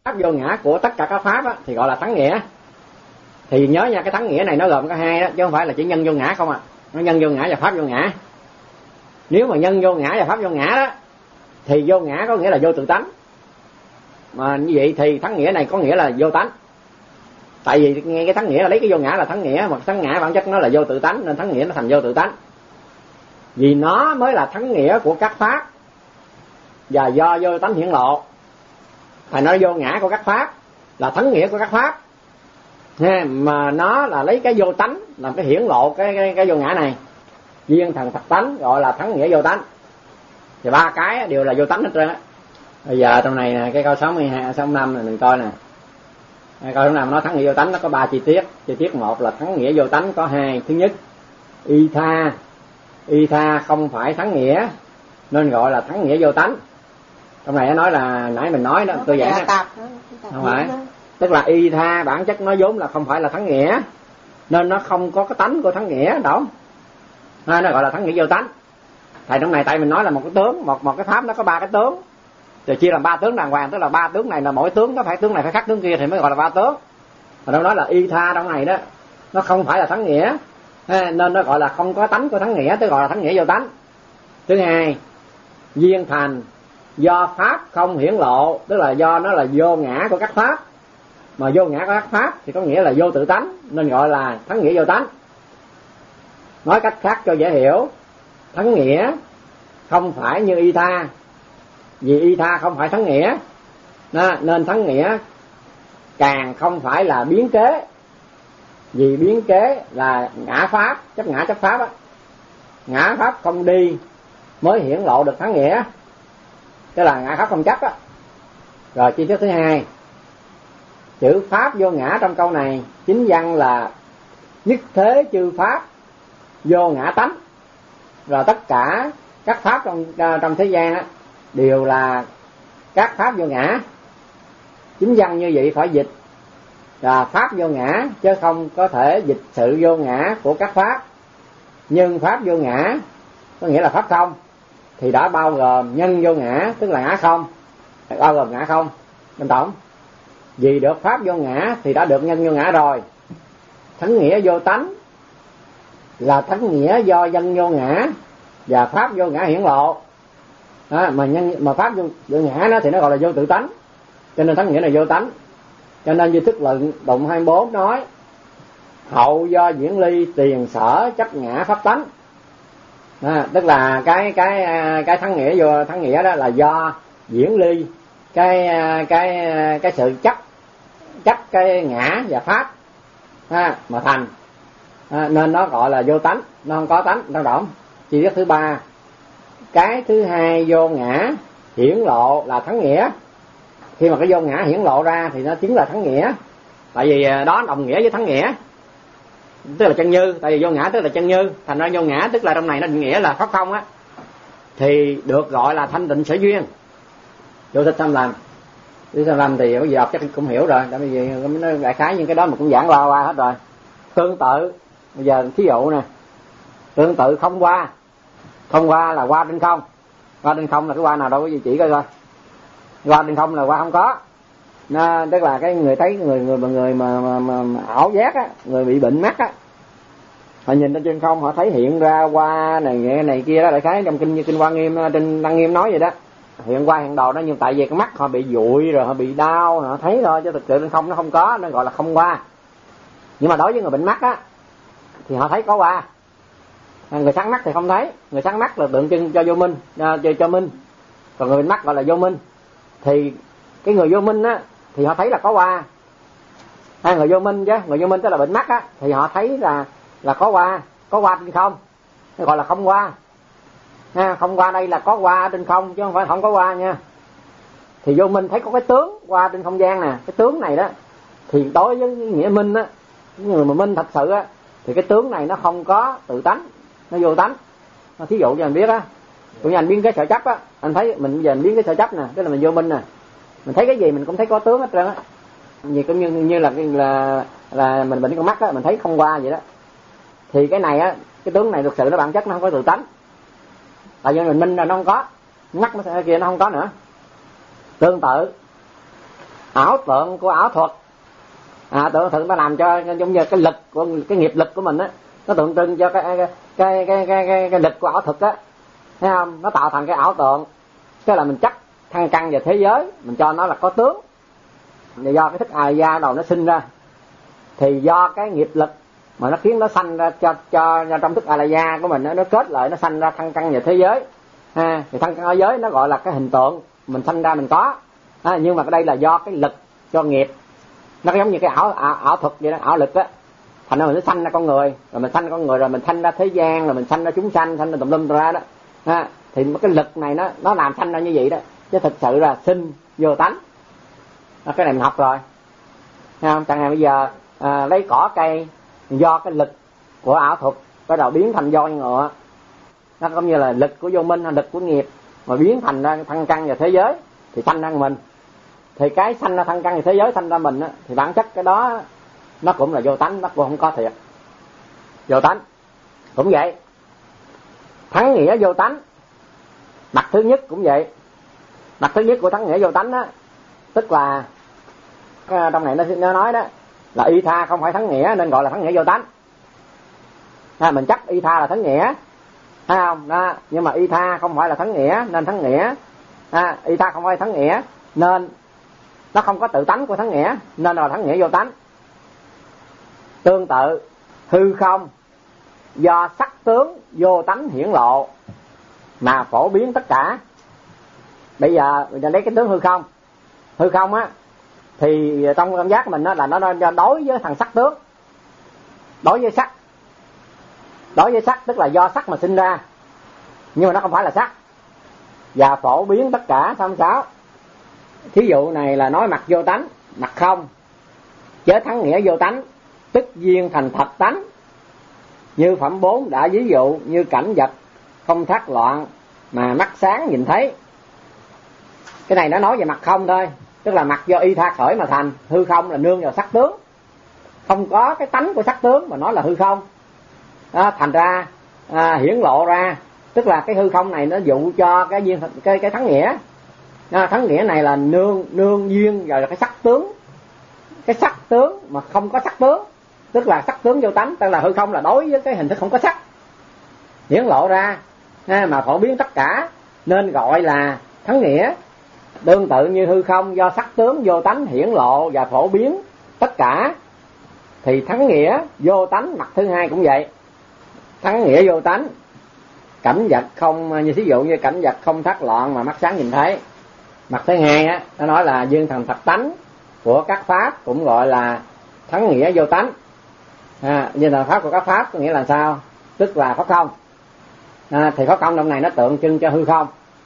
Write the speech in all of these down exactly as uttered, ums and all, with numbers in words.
pháp vô ngã của tất cả các pháp á, thì gọi là thắng nghĩa. Thì nhớ nha, cái thắng nghĩa này nó gồm có hai đó, chứ không phải là chỉ nhân vô ngã không à. Nó nhân vô ngã và pháp vô ngã. Nếu mà nhân vô ngã và pháp vô ngã đó, thì vô ngã có nghĩa là vô tự tánh. Mà như vậy thì thắng nghĩa này có nghĩa là vô tánh. Tại vì nghe cái thắng nghĩa là lấy cái vô ngã là thắng nghĩa, mà thắng ngã bản chất nó là vô tự tánh, nên thắng nghĩa nó thành vô tự tánh. Vì nó mới là thắng nghĩa của các pháp, và do vô tánh hiển lộ, thành nó vô ngã của các pháp là thắng nghĩa của các pháp. Nha, mà nó là lấy cái vô tánh làm cái hiển lộ cái cái, cái vô ngã này. Duyên thần thật tánh gọi là thắng nghĩa vô tánh. Thì ba cái đều là vô tánh hết trơn á. Bây giờ trong này nè, cái câu sáu mươi hai, sáu mươi lăm này mình coi nè. Câu sáu mươi lăm nó thắng nghĩa vô tánh nó có ba chi tiết. Chi tiết một là thắng nghĩa vô tánh có hai. Thứ nhất, y tha. Y tha không phải thắng nghĩa nên gọi là thắng nghĩa vô tánh. Trong này nó nói là nãy mình nói đó, tôi giảng đó. Không phải. Tức là y tha bản chất nó vốn là không phải là thắng nghĩa, nên nó không có cái tánh của thắng nghĩa đâu. Nó gọi là thắng nghĩa vô tánh. Tại trong này tại mình nói là một cái tướng, một một cái pháp nó có ba cái tướng, rồi chia làm ba tướng đàng hoàng, tức là ba tướng này là mỗi tướng nó phải tướng này phải khác tướng kia thì mới gọi là ba tướng. Mà đâu nói là y tha trong này đó, nó không phải là thắng nghĩa, nên nó gọi là không có tánh của thắng nghĩa, tức gọi là thắng nghĩa vô tánh. Thứ hai, duyên thành do pháp không hiển lộ, tức là do nó là vô ngã của các pháp, mà vô ngã của các pháp thì có nghĩa là vô tự tánh, nên gọi là thắng nghĩa vô tánh. Nói cách khác cho dễ hiểu, thắng nghĩa không phải như y tha, vì y tha không phải thắng nghĩa, nên thắng nghĩa càng không phải là biến kế, vì biến kế là ngã pháp, chấp ngã chấp pháp á, ngã pháp không đi mới hiển lộ được thắng nghĩa, tức là ngã pháp không chấp á. Rồi chi tiết thứ hai, chữ pháp vô ngã trong câu này chính văn là nhất thế chư pháp vô ngã tánh. Rồi tất cả các pháp trong trong thế gian á đều là các pháp vô ngã. Chính văn như vậy phải dịch là pháp vô ngã, chứ không có thể dịch sự vô ngã của các pháp. Nhưng pháp vô ngã có nghĩa là pháp không, thì đã bao gồm nhân vô ngã, tức là ngã không, bao gồm ngã không bên tổng. Vì được pháp vô ngã thì đã được nhân vô ngã rồi. Thắng nghĩa vô tánh là thắng nghĩa do nhân vô ngã và pháp vô ngã hiển lộ. Đó, mà nhân mà pháp vô, vô ngã nó thì nó gọi là vô tự tánh, cho nên thắng nghĩa là vô tánh. Cho nên Duy Thức Luận đoạn hai mươi bốn nói hậu do diễn ly tiền sở chấp ngã pháp tánh. À, tức là cái cái cái thắng nghĩa vô thắng nghĩa đó là do diễn ly cái cái cái sự chấp chấp cái ngã và pháp ha, mà thành, à, nên nó gọi là vô tánh, nó không có tánh trong động. Chi tiết thứ ba, cái thứ hai vô ngã hiển lộ là thắng nghĩa. Khi mà cái vô ngã hiển lộ ra thì nó chính là thắng nghĩa, tại vì đó đồng nghĩa với thắng nghĩa, tức là chân như. Tại vì vô ngã tức là chân như, thành ra vô ngã tức là trong này nó định nghĩa là pháp không á, thì được gọi là thanh tịnh sở duyên. Vô thích tham làm Đi tham làm thì bây giờ chắc cũng hiểu rồi, tại vì nó đại khái những cái đó mà cũng giảng qua qua hết rồi. Tương tự bây giờ thí dụ nè, tương tự không qua. Không qua là qua trên không. Qua trên không là cái qua nào đâu có gì chỉ coi coi. Qua trên không là qua không có. Nó, tức là cái người thấy người người mà người mà, mà, mà, mà ảo giác á, người bị bệnh mắt á, họ nhìn lên trên không họ thấy hiện ra qua này này, này kia đó, đại khái trong kinh như kinh Hoa Nghiêm trên Đăng Nghiêm nói vậy đó. Hiện qua hiện đồ đó, nhưng tại vì cái mắt họ bị dụi rồi họ bị đau họ thấy thôi, chứ thực sự trên không nó không có, nó gọi là không qua. Nhưng mà đối với người bệnh mắt á thì họ thấy có qua. Người sáng mắt thì không thấy, người sáng mắt là tượng trưng cho vô minh, cho, cho minh. Còn người bệnh mắt gọi là vô minh. Thì cái người vô minh á thì họ thấy là có qua. À, người vô minh chứ, người vô minh tức là bệnh mắt á thì họ thấy là là có qua, có qua trên không, nó gọi là không qua. À, không qua đây là có qua trên không chứ không phải không có qua nha. Thì vô minh thấy có cái tướng qua trên không gian nè, cái tướng này đó thì đối với nghĩa minh á, người mà minh thật sự á thì cái tướng này nó không có tự tánh, nó vô tánh. Nó thí dụ cho anh biết á, tụi anh biến cái sở chấp á, anh thấy mình bây giờ mình biến cái sở chấp nè, tức là mình vô minh nè, mình thấy cái gì mình cũng thấy có tướng hết trơn á. Vì cũng như như là là là mình bệnh con mắt á, mình thấy không qua vậy đó. Thì cái này á, cái tướng này thực sự nó bản chất nó không có tự tánh. Tại vì mình minh là nó không có, mắt nó kia nó không có nữa. Tương tự ảo tượng của ảo thuật. À, tượng thực nó làm cho giống như cái lực của cái nghiệp lực của mình á, nó tượng trưng cho cái cái cái cái cái, cái, cái lực của ảo thuật á, thấy không? Nó tạo thành cái ảo tượng, tức là mình chắc thăng căn về thế giới, mình cho nó là có tướng. Thì do cái thức A gia đầu nó sinh ra, thì do cái nghiệp lực mà nó khiến nó sanh ra cho cho, cho trong thức A gia của mình nó, nó kết lại nó sanh ra thăng căn về thế giới. Ha, thì thăng căn ở giới nó gọi là cái hình tượng mình sanh ra mình có. À, nhưng mà cái đây là do cái lực cho nghiệp, nó giống như cái ảo ảo, ảo thuật vậy đó, ảo lực á, thành ra mình sẽ sanh ra con người, rồi mình sanh ra con người rồi mình sanh ra thế gian, rồi mình sanh ra chúng sanh, sanh ra tùm lum ra đó. À, thì cái lực này nó nó làm sanh ra như vậy đó, chứ thực sự là sinh vô tánh. À, cái này mình học rồi, thấy không? Chẳng hạn bây giờ à, lấy cỏ cây, do cái lực của ảo thuật bắt đầu biến thành voi ngựa, nó cũng như là lực của vô minh hay lực của nghiệp mà biến thành ra thăng căn về thế giới thì sanh ra mình. Thì cái sanh ra thăng căn về thế giới sanh ra mình á, thì bản chất cái đó nó cũng là vô tánh, nó cũng không có thiệt. Vô tánh cũng vậy, thắng nghĩa vô tánh. Mặt thứ nhất cũng vậy, mặt thứ nhất của thắng nghĩa vô tánh á, tức là trong này nó, nó nói đó là y tha không phải thắng nghĩa nên gọi là thắng nghĩa vô tánh. À, mình chắc y tha là thắng nghĩa, thấy không? Đó, nhưng mà y tha không phải là thắng nghĩa nên thắng nghĩa. À, y tha không phải thắng nghĩa nên nó không có tự tánh của thắng nghĩa nên là thắng nghĩa vô tánh. Tương tự hư không do sắc tướng vô tánh hiển lộ mà phổ biến tất cả. Bây giờ mình lấy cái tướng hư không, hư không á thì trong cảm giác của mình đó là nó đối với thằng sắc tướng, đối với sắc, đối với sắc tức là do sắc mà sinh ra nhưng mà nó không phải là sắc, và phổ biến tất cả tham sáu. Thí dụ này là nói mặt vô tánh, mặt không, chớ thắng nghĩa vô tánh, tức duyên thành thật tánh. Như phẩm bốn đã ví dụ như cảnh vật không thác loạn mà mắt sáng nhìn thấy. Cái này nó nói về mặt không thôi, tức là mặt do y tha khởi mà thành, hư không là nương vào sắc tướng, không có cái tánh của sắc tướng mà nói là hư không. Đó, thành ra à, hiển lộ ra, tức là cái hư không này nó dụ cho cái duyên cái cái thắng nghĩa. À, thắng nghĩa này là nương nương duyên vào cái sắc tướng, cái sắc tướng mà không có sắc tướng, tức là sắc tướng vô tánh, tức là hư không là đối với cái hình thức không có sắc hiển lộ ra à, mà phổ biến tất cả nên gọi là thắng nghĩa. Tương tự như hư không do sắc tướng vô tánh hiển lộ và phổ biến tất cả thì thắng nghĩa vô tánh mặt thứ hai cũng vậy. Thắng nghĩa vô tánh, cảnh vật không, như ví dụ như cảnh vật không thác loạn mà mắt sáng nhìn thấy. Mặt thứ hai á, nó nói là duyên thần thật tánh của các pháp cũng gọi là thắng nghĩa vô tánh. À, duyên thần pháp của các pháp có nghĩa là sao? Tức là pháp không. À, thì pháp không trong này nó tượng trưng cho hư không.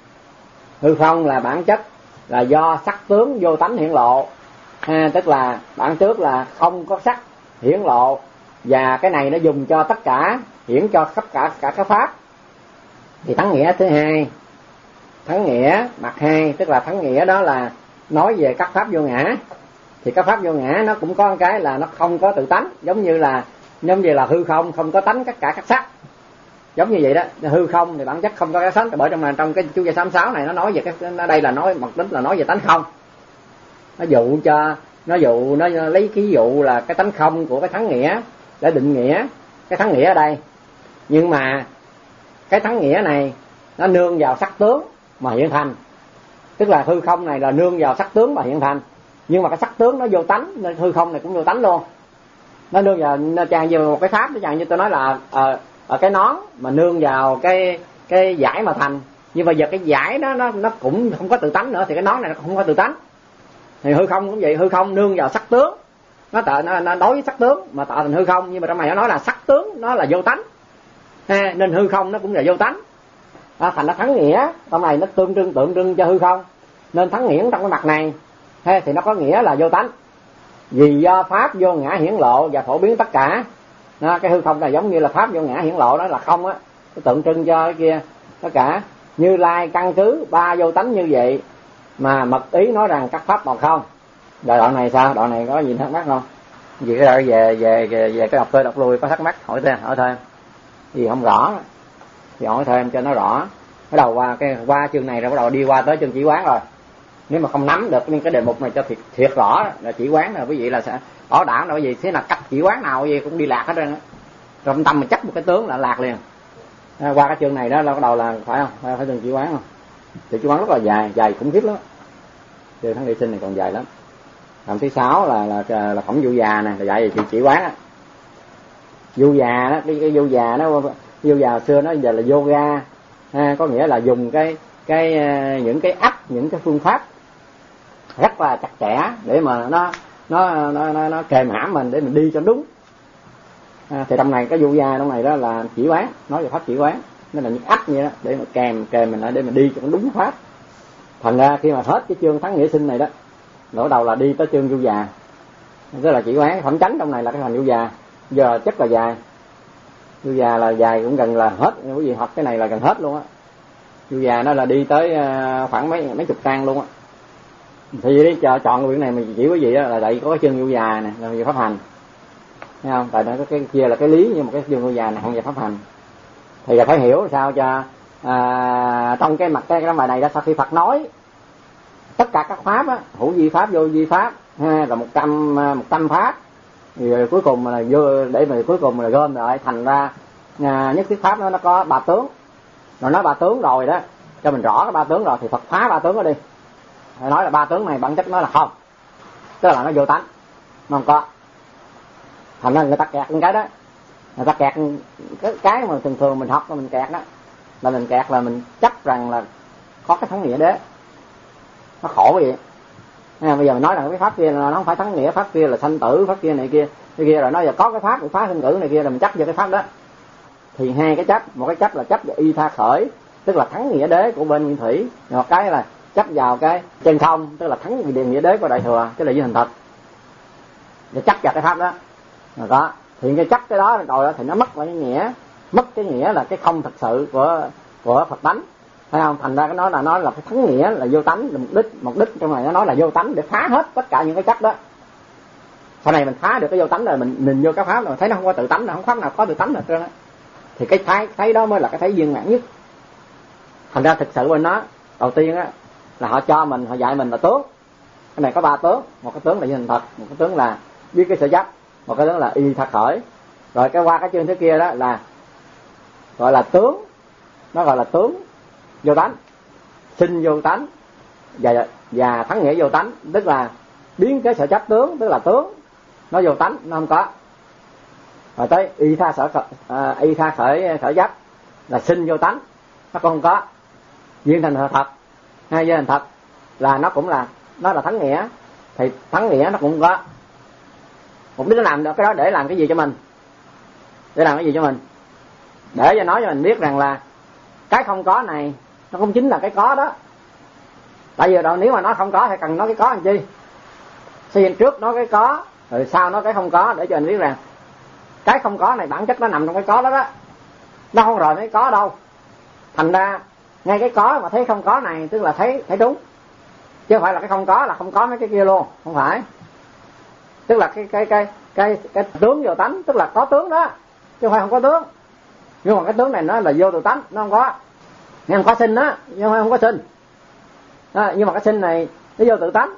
Hư không là bản chất là do sắc tướng vô tánh hiển lộ. À, tức là bản trước là không có sắc hiển lộ, và cái này nó dùng cho tất cả, hiển cho tất cả cả các pháp. Thì thắng nghĩa thứ hai, thắng nghĩa mặt hai, tức là thắng nghĩa đó là nói về các pháp vô ngã. Thì các pháp vô ngã nó cũng có một cái là nó không có tự tánh, giống như là giống như là hư không không có tánh tất cả các sắc, giống như vậy đó. Hư không thì bản chất không có cái sắc, bởi trong này trong cái chú giải tám sáu này nó nói về cái, nó đây là nói mục đích là nói về tánh không. Nó dụ cho nó dụ nó lấy cái dụ là cái tánh không của cái thắng nghĩa để định nghĩa cái thắng nghĩa ở đây. Nhưng mà cái thắng nghĩa này nó nương vào sắc tướng mà hiện thành, tức là hư không này là nương vào sắc tướng mà hiện thành, nhưng mà cái sắc tướng nó vô tánh nên hư không này cũng vô tánh luôn. Nó nương vào, nó tràn về một cái pháp, nó tràn như tôi nói là ở, ở cái nón mà nương vào cái cái giải mà thành, nhưng mà giờ cái giải đó nó nó cũng không có tự tánh nữa thì cái nón này nó không có tự tánh. Thì hư không cũng vậy, hư không nương vào sắc tướng, nó tạo nó, nó đối với sắc tướng mà tạo thành hư không, nhưng mà trong này nó nói là sắc tướng nó là vô tánh. Ha, nên hư không nó cũng là vô tánh. À, thành nó thắng nghĩa trong này nó tương trưng tượng trưng cho hư không, nên thắng nghĩa trong cái mặt này ha, thì nó có nghĩa là vô tánh, vì do pháp vô ngã hiển lộ và phổ biến tất cả. Đó, cái hư không này giống như là pháp vô ngã hiển lộ, đó là không á, nó tượng trưng cho cái kia tất cả. Như Lai căn cứ ba vô tánh như vậy mà mật ý nói rằng các pháp bằng không. Rồi đoạn này sao? Đoạn này có gì thắc mắc không? Vì cái đoạn về về về, về cái đọc thôi đọc lui có thắc mắc hỏi thêm hỏi thêm gì không rõ thì hỏi thêm cho nó rõ. Bắt đầu qua cái qua chương này rồi bắt đầu đi qua tới chương chỉ quán rồi. Nếu mà không nắm được những cái đề mục này cho thiệt, thiệt rõ là chỉ quán là quý vị là sẽ bảo đảm là cái gì, thế là cách chỉ quán nào gì cũng đi lạc hết trơn á. Trong tâm mình chấp một cái tướng là lạc liền. À, qua cái chương này đó là bắt đầu là phải không, phải, phải từng chỉ quán không. Thì chỉ quán rất là dài, dài khủng khiếp lắm. Chương Thắng Địa Sinh này còn dài lắm. Phần thứ sáu là là là, là Khổng Vô Già nè, là dạy về chỉ quán á. Vô già đó, cái, cái vô già đó, vô già xưa nó giờ là yoga, ha, có nghĩa là dùng cái cái những cái ách, những cái phương pháp rất là chặt chẽ để mà nó nó nó nó, nó kềm hãm mình để mình đi cho đúng. À, thì trong này cái vô gia trong này đó là chỉ quán, nói về pháp chỉ quán, nó là những ách như đó để mà kèm kèm mình lại để mình đi cho đúng pháp. Thành ra khi mà hết cái chương Thắng Nghĩa Sinh này đó, nổi đầu là đi tới chương vô già, tức là chỉ quán. Phẩm chánh trong này là cái thành vô già, giờ chất là dài, vô già là dài cũng gần là hết, quý vị học cái này là gần hết luôn á. Vô già nó là đi tới khoảng mấy mấy chục trang luôn á. Thì đi chờ chọn cái quyển này mình chỉ quý vị đó là tại có cái chương vô già này là về pháp hành, thấy không? Tại nó có cái kia là cái lý, nhưng mà cái chương vô già này không về pháp hành. Thì là phải hiểu sao cho à, trong cái mặt cái cái bài này đó, sau khi Phật nói tất cả các pháp á, hữu vi pháp, vô vi pháp, ha, là một trăm một trăm pháp, rồi cuối cùng là vô để mà cuối cùng là gom lại thành ra à, nhất thiết pháp nó nó có ba tướng. Rồi nói ba tướng rồi đó, cho mình rõ cái ba tướng rồi thì Phật phá ba tướng đó đi. Phải nói là ba tướng này bản chất nó là không, tức là nó vô tánh, nó không có. Thành ra người ta kẹt cái đó, người ta kẹt cái cái mà thường thường mình học mà mình kẹt đó, là mình kẹt là mình chấp rằng là có cái thắng nghĩa đế. Nó khổ vậy. À, bây giờ mình nói rằng cái pháp kia là nó không phải thắng nghĩa, pháp kia là sanh tử, pháp kia này kia, cái kia rồi nói giờ có cái pháp, cái phá sinh tử này kia là mình chấp vào cái pháp đó. Thì hai cái chấp, một cái chấp là chấp vào y tha khởi, tức là thắng nghĩa đế của bên Nguyên Thủy, một cái là chấp vào cái chân không, tức là thắng nghĩa đế của Đại Thừa, tức là với hình thật. Để chấp vào cái pháp đó. Rồi đó, thì cái chấp cái đó rồi đó thì nó mất cái nghĩa, mất cái nghĩa là cái không thật sự của của Phật tánh. Thấy không? Thành ra cái nó là nó là cái thắng nghĩa là vô tánh, là mục đích, mục đích trong này nó nói là vô tánh để phá hết tất cả những cái chấp đó. Sau này mình phá được cái vô tánh rồi mình mình vô cái pháp rồi thấy nó không có tự tánh nào, không pháp nào có tự tánh nào trơn á. Thì cái thấy thấy đó mới là cái thấy viên mãn nhất. Thành ra thực sự bên nó đầu tiên á là họ cho mình, họ dạy mình là tướng. Cái này có ba tướng, một cái tướng là hình thật, một cái tướng là biết cái sở chấp, một cái tướng là y tha khởi. Rồi cái qua cái chương thứ kia đó là gọi là tướng, nó gọi là tướng vô tánh, sinh vô tánh và và thắng nghĩa vô tánh, tức là biến cái sở chấp tướng, tức là tướng nó vô tánh, nó không có. Rồi tới y tha sở à, y tha khởi khởi chấp là sinh vô tánh, nó cũng không có. Duyên thành thật, hai duyên thành thật là nó cũng là nó là thắng nghĩa, thì thắng nghĩa nó cũng không có. Mục đích nó làm được cái đó để làm cái gì cho mình? Để làm cái gì cho mình? Để cho nói cho mình biết rằng là cái không có này nó không chính là cái có đó. Tại vì đâu nếu mà nó không có thì cần nói cái có làm chi? Xây dựng trước nói cái có, rồi sau nói cái không có, để cho mình biết rằng cái không có này bản chất nó nằm trong cái có đó đó. Nó không rồi cái có đâu. Thành ra ngay cái có mà thấy không có này tức là thấy thấy đúng. Chứ không phải là cái không có là không có mấy cái kia luôn, không phải. Tức là cái cái cái cái cái tướng vô tánh, tức là có tướng đó, chứ không phải không có tướng. Nhưng mà cái tướng này nó là vô tự tánh, nó không có. Nó không có sinh đó, nhưng mà không có sinh. Đó, nhưng mà cái sinh này nó vô tự tánh.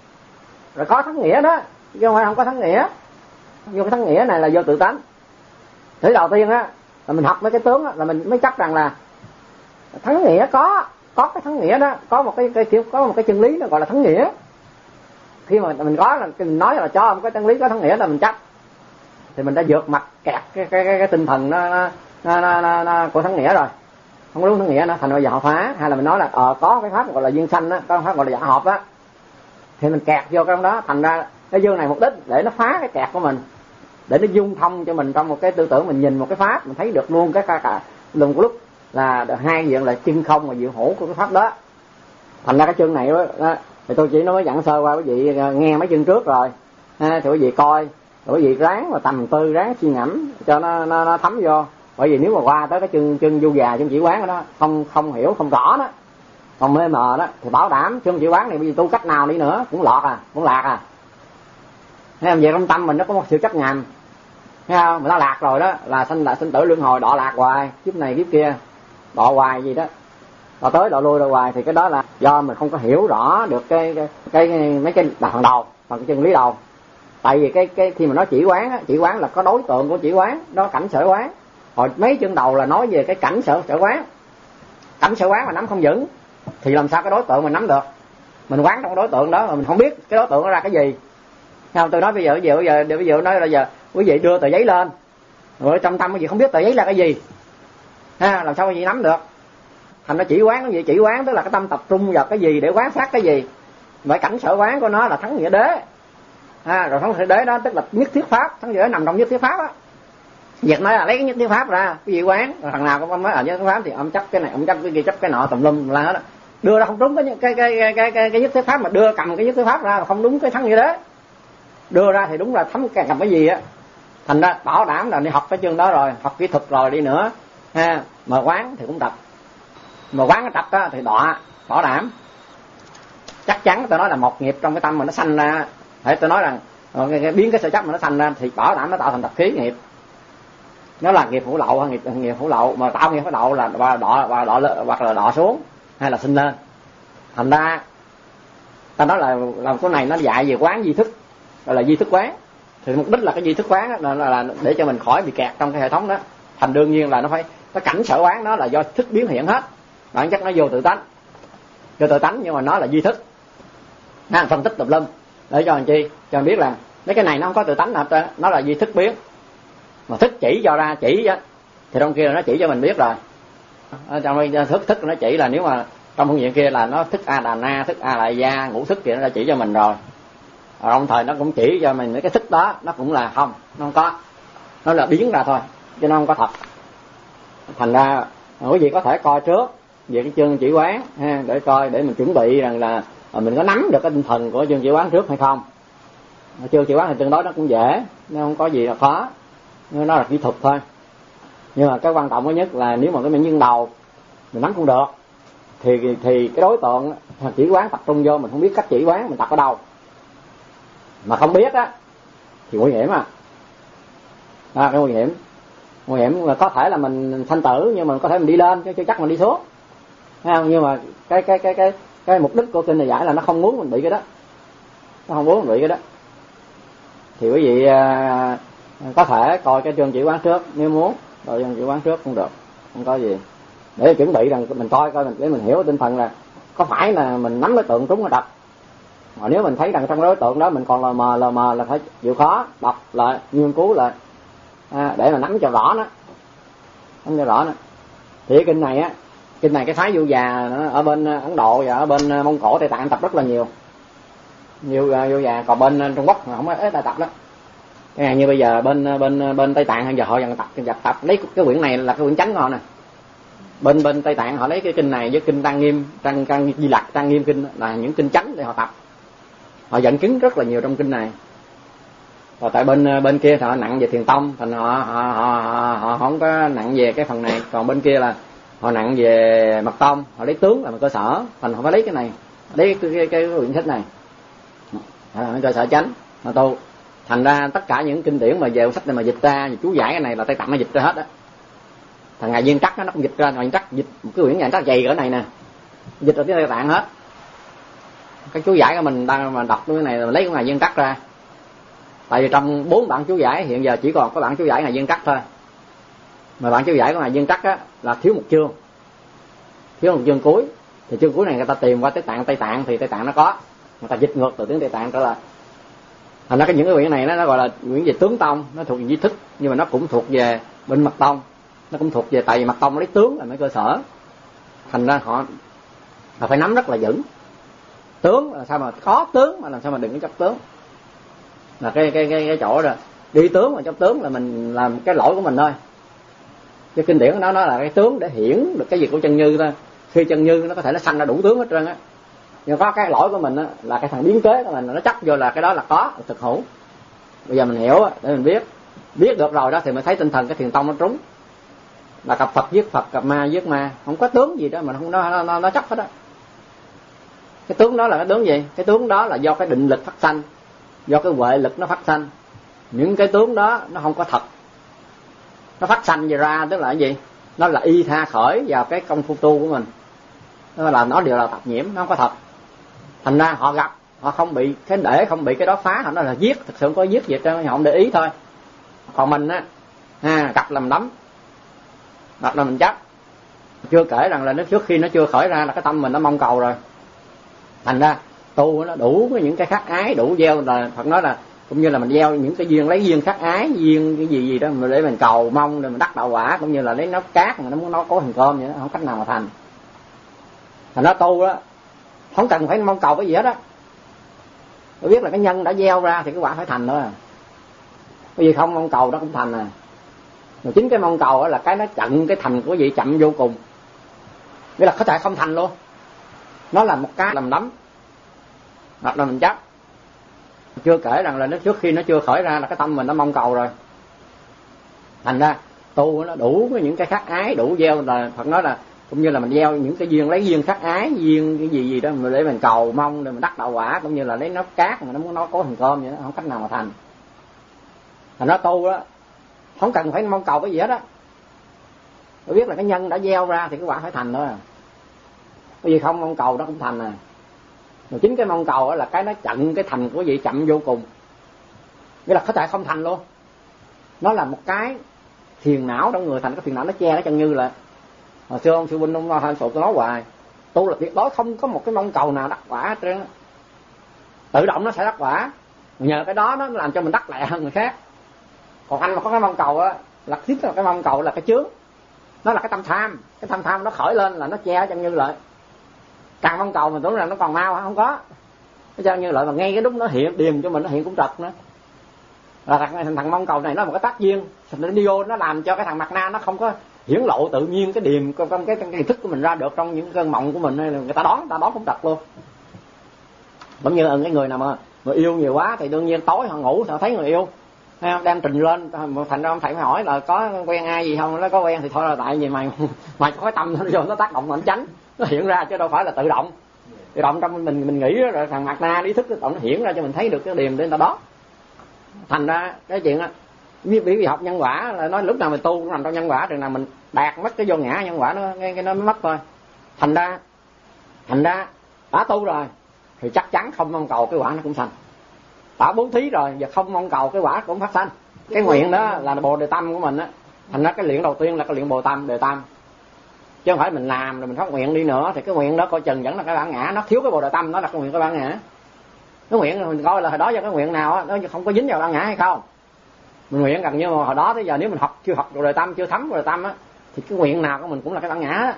Rồi có thắng nghĩa đó, chứ không phải không có thắng nghĩa. Nhưng cái thắng nghĩa này là vô tự tánh. Thứ đầu tiên á là mình học mấy cái tướng á, là mình mới chấp rằng là thắng nghĩa có, có cái thắng nghĩa đó, có một cái, cái kiểu có một cái chân lý nó gọi là thắng nghĩa. Khi mà mình có là mình nói là cho một cái chân lý có thắng nghĩa là mình chấp. Thì mình đã vượt mặt kẹt cái cái cái, cái tinh thần nó nó, nó, nó, nó, nó của thắng nghĩa rồi. Không có đúng thắng nghĩa nữa, thành ra giờ họ phá. Hay là mình nói là ờ có cái pháp gọi là duyên sanh á, có cái pháp gọi là giả hợp á, thì mình kẹt vô cái đó. Thành ra cái dương này mục đích để nó phá cái kẹt của mình, để nó dung thông cho mình trong một cái tư tưởng, mình nhìn một cái pháp mình thấy được luôn cái cả cả luôn một lúc là hai diện là chân không và diệu hữu của cái pháp đó. Thành ra cái chương này đó, thì tôi chỉ nói dặn sơ qua quý vị nghe mấy chương trước rồi, ha, thì quý vị coi, rồi quý vị ráng mà tầm tư, ráng suy ngẫm cho nó, nó nó thấm vô. Bởi vì nếu mà qua tới cái chương chương du già, chương chỉ quán đó không không hiểu không rõ đó, còn mê mờ đó, thì bảo đảm chương chỉ quán này bây giờ tu cách nào đi nữa cũng lọt à, cũng lạc à. Thấy không? Về trong tâm mình nó có một sự chấp nhầm, thấy không? Mình đã lạc rồi đó là sanh lại sinh tử luân hồi, đọa lạc hoài, kiếp này kiếp kia đọa hoài gì đó. đọ tới đọ lui đọ hoài, thì cái đó là do mình không có hiểu rõ được cái cái, cái, cái mấy cái phần đầu, phần cái chân lý đầu. Tại vì cái cái khi mà nói chỉ quán á, chỉ quán là có đối tượng của chỉ quán, đó cảnh sở quán. Hồi mấy chân đầu là nói về cái cảnh sở sở quán. Cảnh sở quán mà nắm không vững thì làm sao cái đối tượng mình nắm được? Mình quán trong đối tượng đó mà mình không biết cái đối tượng nó ra cái gì. Không, tôi nói bây giờ bây giờ bây giờ bây giờ nói là giờ quý vị đưa tờ giấy lên, rồi trong tâm quý vị không biết tờ giấy là cái gì, ha, làm sao quý vị nắm được? Thành nó chỉ quán cái gì? Chỉ quán tức là cái tâm tập trung vào cái gì để quán sát cái gì. Vậy cảnh sở quán của nó là thắng nghĩa đế, ha, rồi thắng nghĩa đế đó tức là nhất thiết pháp, thắng nghĩa đế nằm trong nhất thiết pháp á. Việc nói là lấy cái nhất thiết pháp ra cái gì quán, rồi thằng nào cũng nói ở nhất thiết pháp thì ông chấp cái này, ông chấp cái kia, chấp cái nọ tùm lum la hết á. Đưa ra không đúng cái cái cái cái cái, cái, cái nhất thiết pháp, mà đưa cầm cái nhất thiết pháp ra là không đúng cái thắng nghĩa đế. Đưa ra thì đúng là thấm cầm cái gì á. Thành ra bảo đảm là đi học cái chương đó rồi, học kỹ thuật rồi đi nữa, ha, mà quán thì cũng tập. Mà quán cái tập đó thì đọa, bảo đảm. Chắc chắn tôi nói là một nghiệp trong cái tâm mà nó sanh ra, để tôi nói rằng biến cái sơ chấp mà nó sanh ra thì bảo đảm nó tạo thành tập khí nghiệp. Nó là nghiệp hữu lậu hay nghiệp nghiệp hữu lậu, mà tạo nghiệp hữu lậu là và đọ và đọ hoặc là đọ xuống hay là sinh lên. Thành ra ta nói là làm cái này nó dạy về quán duy thức, gọi là duy thức quán. Thì mục đích là cái duy thức quán đó là, là để cho mình khỏi bị kẹt trong cái hệ thống đó. Thành đương nhiên là nó phải cái cảnh sở quán đó là do thức biến hiện hết, bản chất nó vô tự tánh, vô tự tánh nhưng mà nó là duy thức. Nó phân tích tùm lum để cho anh chi cho anh biết là mấy cái này nó không có tự tánh nào hết, nó là duy thức biến. Mà thức chỉ cho ra chỉ á thì trong kia là nó chỉ cho mình biết rồi. Ở trong thức thức nó chỉ là nếu mà trong phương diện kia là nó thức a đà na, thức a lại gia, ngũ thức kia nó đã chỉ cho mình rồi. Rồi đồng thời nó cũng chỉ cho mình cái thức đó nó cũng là không, nó không có, nó là biến ra thôi chứ nó không có thật. Thành ra quý vị có thể coi trước về cái chương chỉ quán, ha, để coi để mình chuẩn bị rằng là mình có nắm được cái tinh thần của chương chỉ quán trước hay không. Chương chỉ quán thì tương đối nó cũng dễ, nó không có gì là khó, nó là kỹ thuật thôi. Nhưng mà cái quan trọng nhất là nếu mà cái nhân đầu mình nắm không được thì thì cái đối tượng chỉ quán tập trung vô, mình không biết cách chỉ quán mình tập ở đâu mà không biết á thì nguy hiểm à. À, cái nguy hiểm nguy hiểm là có thể là mình sanh tử, nhưng mà có thể mình đi lên chứ chưa chắc mình đi xuống, thấy không? Nhưng mà cái cái cái cái cái mục đích của kinh này giải là nó không muốn mình bị cái đó, nó không muốn mình bị cái đó. Thì quý vị à, có thể coi cái chương chỉ quán trước nếu muốn, coi chương chỉ quán trước cũng được, không có gì, để chuẩn bị rằng mình coi coi mình để mình hiểu tinh thần là có phải là mình nắm đối tượng trúng hay đập. Mà nếu mình thấy rằng trong đối tượng đó mình còn lờ mờ lờ mờ là phải chịu khó đọc lại, nghiên cứu lại, à, để mà nắm cho rõ nó, nắm cho rõ nó. Thì cái kinh này á, kinh này cái phái vô già nó ở bên Ấn Độ và ở bên Mông Cổ, Tây Tạng tập rất là nhiều, nhiều vô già, còn bên Trung Quốc mà không có ít tập đó. Cái này như bây giờ bên bên bên Tây Tạng giờ họ dần tập dần tập lấy cái quyển này là cái quyển chánh họ nè. Bên bên Tây Tạng họ lấy cái kinh này với kinh Tăng Nghiêm, Tăng Tăng Di Lặc, Tăng Nghiêm kinh là những kinh chánh để họ tập. Họ dẫn chứng rất là nhiều trong kinh này. Và tại bên bên kia thì họ nặng về thiền tông, thành họ họ họ họ, họ không có nặng về cái phần này. Còn bên kia là họ nặng về mật tông, họ lấy tướng làm cơ sở, thành họ phải lấy cái này, lấy cái cái cái quyển sách này là cơ sở chánh mà tu. Thành ra tất cả những kinh điển mà về sách này mà dịch ra, chú giải cái này là Tây Tạng nó dịch ra hết á. Thằng ngài Viên Trắc nó cũng dịch ra, ngài Viên Trắc dịch một cái quyển ngài Trắc dày cỡ này nè, dịch ra tiếng Tây Tạng hết. Cái chú giải của mình đang mà đọc cái này là lấy của ngài Viên Trắc ra. Tại vì trong bốn bản chú giải hiện giờ chỉ còn có bản chú giải ngài Viên Trắc thôi. Mà bản chú giải của ngài Viên Trắc á là thiếu một chương, thiếu một chương cuối. Thì chương cuối này người ta tìm qua Tây Tạng, Tây Tạng thì Tây Tạng nó có, người ta dịch ngược từ tiếng Tây Tạng trở lại. Thành ra cái những cái quyển này nó, nó gọi là quyển về tướng tông, nó thuộc về di thức, nhưng mà nó cũng thuộc về bên mật tông, nó cũng thuộc về, tại vì mật tông lấy tướng là mấy cơ sở. Thành ra họ họ phải nắm rất là vững. Tướng là sao mà có tướng mà làm sao mà đừng có chấp tướng, là cái cái cái cái chỗ rồi đi tướng mà chấp tướng là mình làm cái lỗi của mình thôi. Cái kinh điển của nó nó là cái tướng để hiển được cái gì của chân như thôi. Khi chân như nó có thể nó sanh ra đủ tướng hết trơn á, nhưng có cái lỗi của mình á là cái thằng biến kế của mình nó chấp vô là cái đó là có thực hữu. Bây giờ mình hiểu để mình biết, biết được rồi đó thì mình thấy tinh thần cái thiền tông nó trúng, là cặp Phật giết Phật, cặp ma giết ma, không có tướng gì đó mà không nó nó, nó chấp hết đó. Cái tướng đó là cái tướng gì? Cái tướng đó là do cái định lực phát sanh, do cái huệ lực nó phát sanh. Những cái tướng đó nó không có thật, nó phát sanh về ra tức là cái gì? Nó là y tha khởi vào cái công phu tu của mình. đó là nó đều là tập nhiễm, nó không có thật. Thành ra họ gặp họ không bị cái để không bị cái đó phá, họ nói là giết, thực sự không có giết gì cho họ không để ý thôi. Còn mình á ha, gặp làm đấm gặp là mình chắc, chưa kể rằng là nó trước khi nó chưa khởi ra là cái tâm mình nó mong cầu rồi. Thành ra tu nó đủ những cái khắc ái, đủ gieo, là Phật nói là cũng như là mình gieo những cái duyên, lấy duyên khắc ái, duyên cái gì gì đó mà để mình cầu mong để mình đắc đạo quả, cũng như là lấy nấu cát mà nó muốn nó có hình cơm vậy đó, không cách nào mà thành. Thành ra tu đó không cần phải mong cầu cái gì hết á, tôi biết là cái nhân đã gieo ra thì cái quả phải thành thôi à. Cái gì không mong cầu nó cũng thành à. Mà chính cái mong cầu là cái nó chặn cái thành của vị chậm vô cùng, nghĩa là có thể không thành luôn. Nó là một cái làm đấm hoặc là mình chắc, chưa kể rằng là nó trước khi nó chưa khởi ra là cái tâm mình nó mong cầu rồi. Thành ra tu nó đủ những cái khắc ái, đủ gieo, là Phật nói là cũng như là mình gieo những cái duyên, lấy duyên khắc ái, duyên cái gì gì đó mà để mình cầu mong để mình đắc đạo quả, cũng như là lấy nấu cát mà nó muốn nó có hình cơm vậy đó, không cách nào mà thành. Thành ra tu đó không cần phải mong cầu cái gì hết á, tôi biết là cái nhân đã gieo ra thì cái quả phải thành thôi à. Cái gì không mong cầu nó cũng thành à. Mà chính cái mong cầu là cái nó chặn cái thành của vị chậm vô cùng, nghĩa là có thể không thành luôn. Nó là một cái phiền não trong người, thành cái phiền não nó che cái chân như lại. Hồi xưa ông sư huynh ông Thanh Sụt tôi nói hoài, tu là tuyệt đối không có một cái mong cầu nào đắc quả hết trơn, tự động nó sẽ đắc quả. Nhờ cái đó nó làm cho mình đắc lẹ hơn người khác. Còn anh mà có cái mong cầu á, là thiết là cái mong cầu là cái chướng, nó là cái tâm tham. Cái tâm tham nó khởi lên là nó che chân như lại. Càng mong cầu mình tưởng rằng nó còn mau hả? Không có. Cái chân như lại mà ngay cái lúc nó hiện điềm cho mình, nó hiện cũng trật nữa. Là thằng, thằng mong cầu này nó một cái tác duyên, nó đi vô nó làm cho cái thằng mặt na nó không có hiển lộ tự nhiên cái điềm trong cái, cái, cái thức của mình ra được trong những cơn mộng của mình. Người ta đón, ta đón cũng trật luôn. Giống như cái người nào mà người yêu nhiều quá thì đương nhiên tối họ ngủ họ thấy người yêu, thấy không? Đem trình lên, thành ra ông thầy mới hỏi là có quen ai gì không, nó có quen thì thôi là tại vì mày mày có cái tâm nó vô nó tác động mạnh tránh, nó hiện ra chứ đâu phải là tự động. Tự động trong mình mình nghĩ rồi thằng mặt na ý thức nó hiện ra cho mình thấy được cái điềm để người ta đó. Thành ra cái chuyện á, bởi vì học nhân quả là nói lúc nào mình tu cũng nằm trong nhân quả, chừng nào mình đạt mất cái vô ngã nhân quả nó cái, cái nó mất thôi. Thành ra thành ra đã tu rồi thì chắc chắn không mong cầu cái quả nó cũng thành. Đã bố thí rồi giờ không mong cầu cái quả cũng phát sanh. Cái nguyện đó là bồ đề tâm của mình á. Thành ra cái luyện đầu tiên là cái luyện bồ tâm đề tâm, chứ không phải mình làm rồi mình phát nguyện đi nữa thì cái nguyện đó coi chừng vẫn là cái bản ngã, nó thiếu cái bồ đề tâm, nó là cái nguyện cái bản ngã. Cái nguyện mình coi là hồi đó giờ cái nguyện nào á nó không có dính vào bản ngã hay không. Mình nguyện gần như mà hồi đó tới giờ nếu mình học chưa học bồ đề tâm, chưa thấm bồ đề tâm á thì cái nguyện nào của mình cũng là cái bản ngã đó.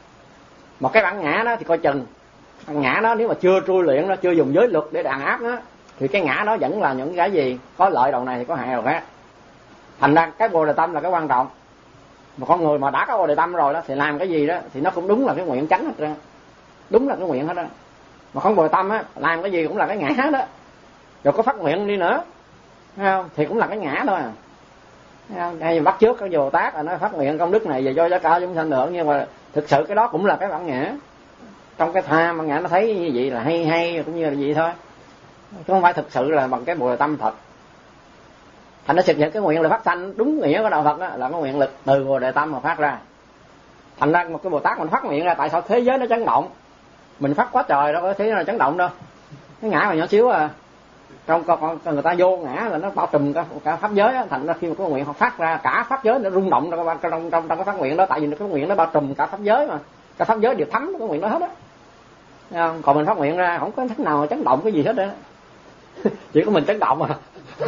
Một cái bản ngã đó thì coi chừng bản ngã đó nếu mà chưa trui luyện, nó chưa dùng giới luật để đàn áp nó thì cái ngã đó vẫn là những cái gì có lợi đầu này thì có hại đầu khác. Thành ra cái bồ đề tâm là cái quan trọng. Một con người mà đã có bồ đề tâm rồi đó thì làm cái gì đó thì nó cũng đúng là cái nguyện chánh hết trơn, đúng là cái nguyện hết đó. Mà không bồ đề tâm á làm cái gì cũng là cái ngã hết đó. Rồi có phát nguyện đi nữa, thấy không? Thì cũng là cái ngã thôi à. Hay bắt trước cái Bồ Tát là nó phát nguyện công đức này về cho tất cả chúng sanh được, nhưng mà thực sự cái đó cũng là cái bản ngã. Trong cái tham bản ngã nó thấy như vậy là hay hay cũng như là vậy thôi, chứ không phải thực sự là bằng cái bồ đề tâm thật. Thành nó thực hiện cái nguyện là phát sanh đúng nghĩa của đạo Phật đó, là cái nguyện lực từ bồ đề tâm mà phát ra. Thành ra một cái Bồ Tát mình phát nguyện ra, tại sao thế giới nó chấn động, mình phát quá trời đâu có thế giới nó chấn động đâu. Cái ngã mà nhỏ xíu à, trong con người ta vô ngã là nó bao trùm cả, cả pháp giới á. Thành ra khi mà cái nguyện họ phát ra cả pháp giới nó rung động trong trong trong, trong, trong cái phát nguyện đó, tại vì cái nguyện nó bao trùm cả pháp giới mà, cả pháp giới đều thấm cái nguyện đó hết á. Còn mình phát nguyện ra không có thích nào mà chấn động cái gì hết á, chỉ có mình chấn động à.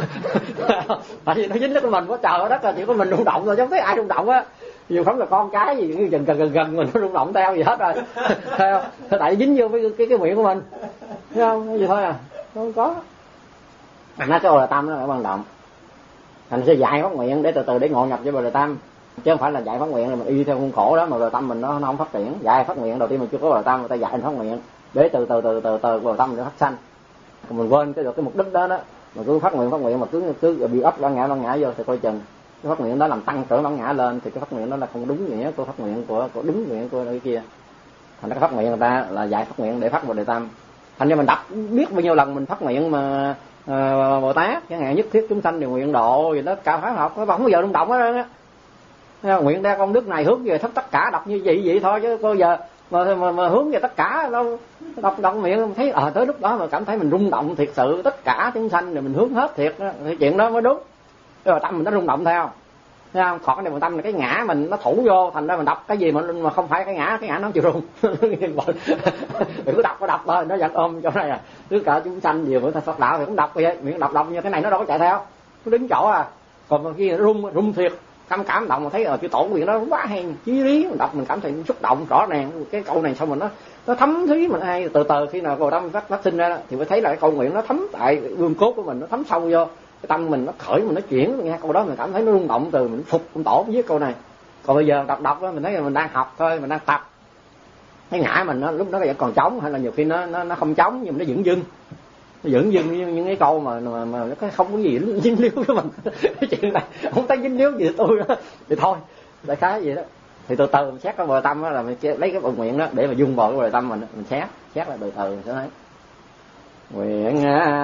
Tại vì nó dính đất của mình, có trời ở đất là chỉ có mình rung động thôi, chứ không thấy ai rung động á. Dù không là con cái gì gần gần gần gần mình nó rung động theo gì hết rồi. Thấy không? Tại dính vô với cái, cái cái nguyện của mình, thấy không? Cái gì thôi à, không có. Thành ra cái bồ đề tâm nó là quan trọng. Thành sẽ dạy phát nguyện để từ từ để ngộ nhập với bồ đề tâm, chứ không phải là dạy phát nguyện là mình y theo khuôn khổ đó mà bồ đề tâm mình nó, nó không phát triển. Dạy phát nguyện đầu tiên mình chưa có bồ đề tâm, người ta dạy mình phát nguyện để từ từ từ từ từ bồ đề tâm nó phát sanh. Còn mình quên cái được cái mục đích đó đó, mà cứ phát nguyện phát nguyện mà cứ cứ bị ấp bản ngã bản ngã vô thì coi chừng cái phát nguyện đó làm tăng trưởng bản ngã lên, thì cái phát nguyện đó là không đúng nghĩa của phát nguyện của, của đúng nguyện của cái kia. Thành ra cái phát nguyện người ta là dạy phát nguyện để phát bồ đề tâm. Thành ra mình đọc biết bao nhiêu lần mình phát nguyện mà uh, Bồ Tát chẳng hạn nhất thiết chúng sanh đều nguyện độ gì đó cả pháp học, nó không bao giờ rung động hết á. Nguyện ra công đức này hướng về thất tất cả, đọc như vậy vậy thôi, chứ cô giờ mà, mà, mà hướng về tất cả đâu. Đọc đọc miệng thấy ờ à, tới lúc đó mà cảm thấy mình rung động thiệt sự, tất cả chúng sanh rồi mình hướng hết thiệt đó, thì chuyện đó mới đúng. Rồi tâm mình nó rung động theo, thấy không? Còn cái này tâm là cái ngã mình nó thủ vô, thành ra mình đọc cái gì mà mà không phải cái ngã, cái ngã nó chịu rung. Mình cứ đọc có đọc thôi, nó vẫn ôm chỗ này à. Tất cả chúng sanh nhiều bữa ta Phật đạo thì cũng đọc vậy, miệng đọc đọc như cái này nó đâu có chạy theo, cứ đứng chỗ à. Còn khi rung rung thiệt, cảm cảm động mà thấy ở cái tổ nguyện đó quá hay, chí lý, mình đọc mình cảm thấy xúc động rõ ràng. Cái câu này xong mình nó nó thấm thúy mình hay, từ từ khi nào cầu tâm phát phát sinh ra đó, thì mới thấy là cái câu nguyện nó thấm tại gương cốt của mình, nó thấm sâu vô cái tâm mình, nó khởi mình nó chuyển, mình nghe câu đó mình cảm thấy nó rung động, từ mình phục ông tổ với câu này. Còn bây giờ đọc đọc đó mình thấy là mình đang học thôi, mình đang tập. Cái ngã mình nó lúc đó vẫn còn trống, hay là nhiều khi nó nó nó không trống nhưng mà nó dửng dưng, nó dửng dưng như những cái câu mà mà, mà nó không có gì dính líu với mình. Cái chuyện này không thấy dính líu gì với tôi đó thì thôi, đại khái vậy đó. Thì từ từ mình xét cái bờ tâm đó, là mình lấy cái bờ nguyện đó để mà dung vào cái bờ tâm mình, mình xét xét lại từ từ sẽ thấy. Nguyện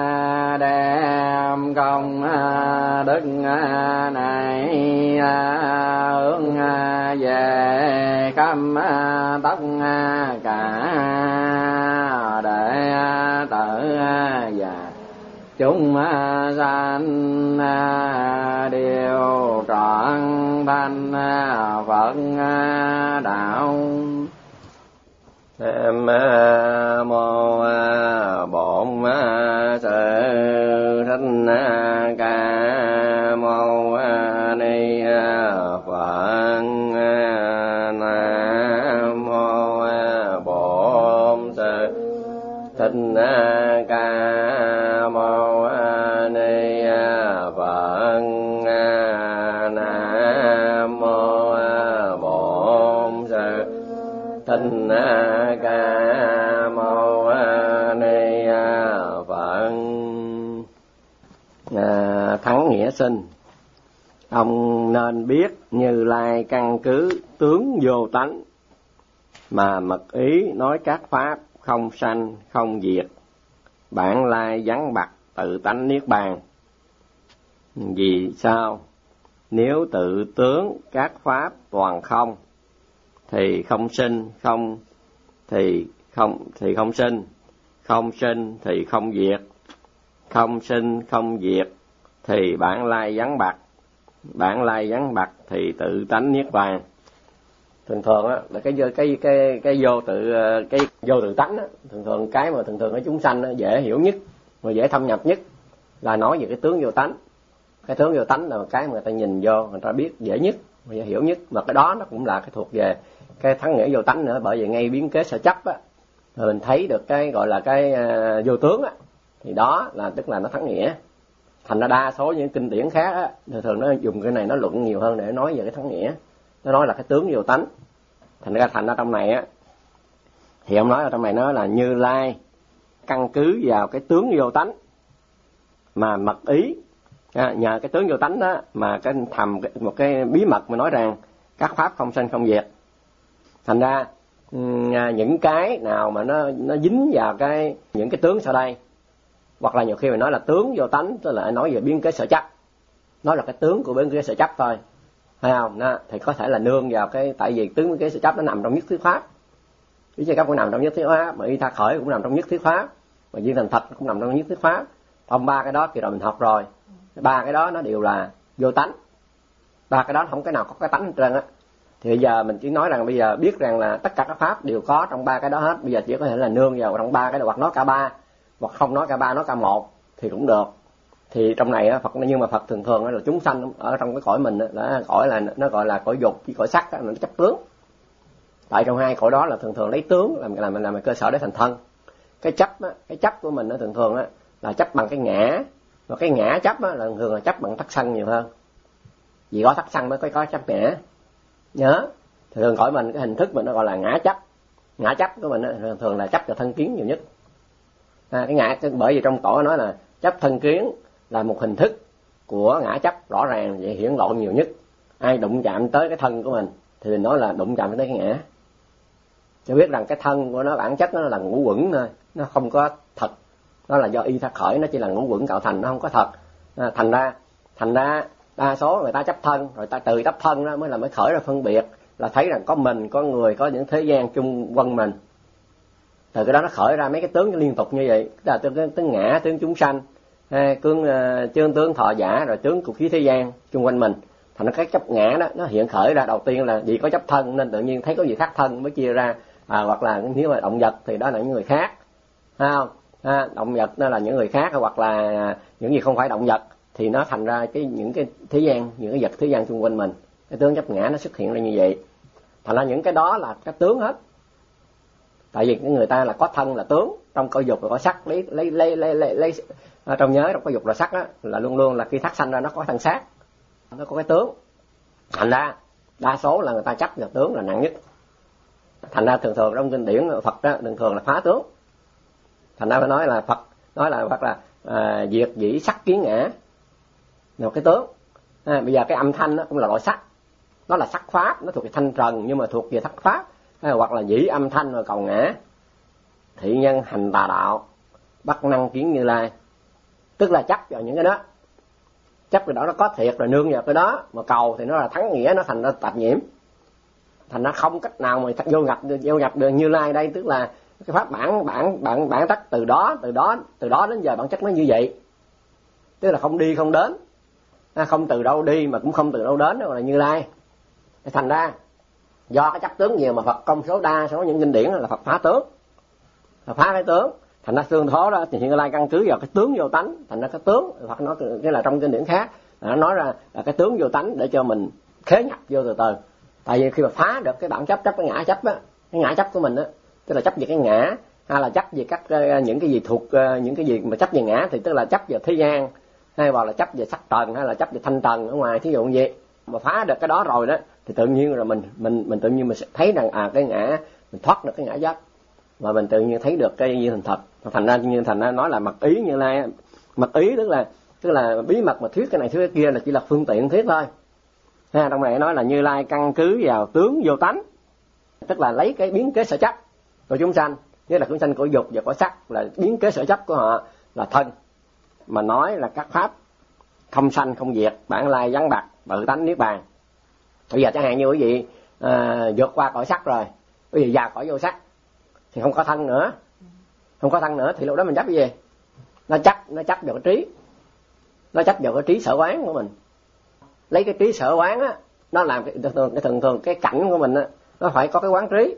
đem công đức này hướng về khắp tất cả đệ tử và chúng sanh đều trọn thành Phật đạo. Nam mô Bổn Sư Thích Ca Mâu Ni Phật. Nam mô Bổn Sư Thích Ca Mâu Ni Phật. Nam mô Bổn Sư Thích Ca Mâu Ni Phật. À, Thắng Nghĩa Sinh, ông nên biết Như Lai căn cứ tướng vô tánh, mà mật ý nói các pháp không sanh không diệt, bản lai vắng bặt tự tánh niết bàn. Vì sao? Nếu tự tướng các pháp toàn không thì không sinh, không thì không thì không sinh, không sinh thì không diệt, không sinh không diệt thì bản lai vắng bặt, bản lai vắng bặt thì tự tánh niết bàn. Thường thường á là cái cái cái cái vô tự cái vô tự tánh á, thường thường cái mà thường thường ở chúng sanh á, dễ hiểu nhất và dễ thâm nhập nhất là nói về cái tướng vô tánh. Cái tướng vô tánh là cái mà người ta nhìn vô, người ta biết dễ nhất và dễ hiểu nhất, mà cái đó nó cũng là cái thuộc về cái thắng nghĩa vô tánh nữa. Bởi vì ngay biến kế sở chấp á, mình thấy được cái gọi là cái uh, vô tướng á, thì đó là tức là nó thắng nghĩa. Thành ra đa số những kinh điển khác á, thường thường nó dùng cái này nó luận nhiều hơn để nói về cái thắng nghĩa, nó nói là cái tướng vô tánh. Thành ra thành ra trong này á, thì ông nói ở trong này nó là Như Lai căn cứ vào cái tướng vô tánh mà mật ý, à, nhờ cái tướng vô tánh đó mà cái thầm một cái bí mật mà nói rằng các pháp không sanh không diệt. Thành ra những cái nào mà nó nó dính vào cái những cái tướng sau đây, hoặc là nhiều khi mình nói là tướng vô tánh, tức là nói về biến kế sở chấp, nói là cái tướng của biến kế sở chấp thôi, phải không? Đó, thì có thể là nương vào cái, tại vì tướng biến kế sở chấp nó nằm trong nhất thiết pháp, biến kế sở chấp cũng nằm trong nhất thiết pháp, mà y tha khởi cũng nằm trong nhất thiết pháp, và viên thành thật cũng nằm trong nhất thiết pháp. Ông ba cái đó thì rồi mình học rồi, ba cái đó nó đều là vô tánh, ba cái đó không cái nào có cái tánh hết trơn á. Thì bây giờ mình chỉ nói rằng bây giờ biết rằng là tất cả các pháp đều có trong ba cái đó hết. Bây giờ chỉ có thể là nương vào trong ba cái đó, hoặc nói cả ba, hoặc không nói cả ba, nói cả một thì cũng được. Thì trong này á, Phật, nhưng mà Phật thường thường là chúng sanh ở trong cái cõi mình là cõi là nó gọi là cõi dục với cõi sắc đó, nó chấp tướng. Tại trong hai cõi đó là thường thường lấy tướng làm làm làm cơ sở để thành thân. Cái chấp á, cái chấp của mình nó thường thường á là chấp bằng cái ngã, và cái ngã chấp á là thường là chấp bằng thắt sân nhiều hơn. Vì có thắt sân mới có có chấp ngã. Nhớ, thường cõi mình cái hình thức mình nó gọi là ngã chấp. Ngã chấp của mình thường thường là chấp vào thân kiến nhiều nhất. À, cái ngã, bởi vì trong tổ nói là chấp thân kiến là một hình thức của ngã chấp rõ ràng, vậy hiển lộ nhiều nhất. Ai đụng chạm tới cái thân của mình thì mình nói là đụng chạm tới cái ngã. Cho biết rằng cái thân của nó bản chất nó là ngũ uẩn thôi, nó không có thật. Nó là do y tha khởi, nó chỉ là ngũ uẩn tạo thành, nó không có thật. À, thành ra thành ra đa số người ta chấp thân, rồi ta từ chấp thân đó mới là mới khởi ra phân biệt là thấy rằng có mình, có người, có những thế gian chung quanh mình. Từ cái đó nó khởi ra mấy cái tướng liên tục như vậy, là tướng, tướng ngã, tướng chúng sanh, tướng tướng tướng thọ giả, rồi tướng cục khí thế gian chung quanh mình. Thành ra cái chấp ngã đó nó hiện khởi ra đầu tiên là vì có chấp thân nên tự nhiên thấy có gì khác thân mới chia ra, à, hoặc là nếu mà động vật thì đó là những người khác, thấy không? À, động vật đó là những người khác, hoặc là những gì không phải động vật thì nó thành ra cái những cái thế gian, những cái vật thế gian xung quanh mình. Cái tướng chấp ngã nó xuất hiện ra như vậy. Thành ra những cái đó là cái tướng hết. Tại vì cái người ta là có thân là tướng, trong cõi dục là có sắc, lấy lấy lấy lấy lấy, lấy à, trong nhớ trong cõi dục là sắc đó, là luôn luôn là khi thác sanh ra nó có thân xác, nó có cái tướng. Thành ra đa số là người ta chấp vào tướng là nặng nhất. Thành ra thường thường trong kinh điển Phật đó, thường thường là phá tướng. Thành ra phải nói là Phật nói là hoặc là à, diệt dĩ sắc kiến ngã, một cái tướng. À, bây giờ cái âm thanh đó cũng là loại sắc, nó là sắc pháp, nó thuộc về thanh trần nhưng mà thuộc về sắc pháp. À, hoặc là dĩ âm thanh rồi cầu ngã, thị nhân hành tà đạo, bất năng kiến Như Lai, tức là chấp vào những cái đó, chấp cái đó nó có thiệt rồi nương vào cái đó mà cầu thì nó là thắng nghĩa, nó thành ra tạp nhiễm. Thành ra không cách nào mà vô nhập vô nhập được Như Lai đây, tức là cái pháp bản bản bản bản chất từ đó từ đó từ đó đến giờ bản chất nó như vậy, tức là không đi không đến, à, không từ đâu đi mà cũng không từ đâu đến, đó là Như Lai. Thành ra do cái chấp tướng nhiều mà Phật công số đa số những kinh điển là Phật phá tướng, là phá cái tướng. Thành ra tương thố đó thì Như Lai căn cứ vào cái tướng vô tánh, thành ra cái tướng Phật nói cái là trong kinh điển khác nó nói ra là cái tướng vô tánh để cho mình khế nhập vô từ từ. Tại vì khi mà phá được cái bản chấp, chấp cái ngã chấp á, cái ngã chấp của mình á, tức là chấp về cái ngã, hay là chấp về các những cái gì thuộc những cái gì mà chấp về ngã thì tức là chấp về thế gian, hay hoặc là chấp về sắc trần, hay là chấp về thanh trần ở ngoài, thí dụ như vậy. Mà phá được cái đó rồi đó thì tự nhiên rồi mình mình mình tự nhiên mình sẽ thấy rằng à cái ngã, mình thoát được cái ngã chấp và mình tự nhiên thấy được cái như thành thật. Thành ra như thành ra nói là mật ý Như Lai, mật ý tức là tức là bí mật mà thuyết cái này thuyết cái kia là chỉ là phương tiện thuyết thôi. Ha, trong này nói là Như Lai căn cứ vào tướng vô tánh, tức là lấy cái biến kế sở chấp của chúng sanh, như là chúng sanh của dục và của sắc là biến kế sở chấp của họ là thân, mà nói là các pháp không sanh không diệt, bản lai vắng bặt, tự tánh niết bàn. Bây giờ chẳng hạn như quý vị à, vượt qua cõi sắc rồi, quý vị vào cõi vô sắc thì không có thân nữa, không có thân nữa thì lúc đó mình chấp cái gì? Nó chấp, nó chấp vào cái trí, nó chấp vào cái trí sở quán của mình. Lấy cái trí sở quán á, nó làm cái thường cái thường thường cái cảnh của mình á, nó phải có cái quán trí.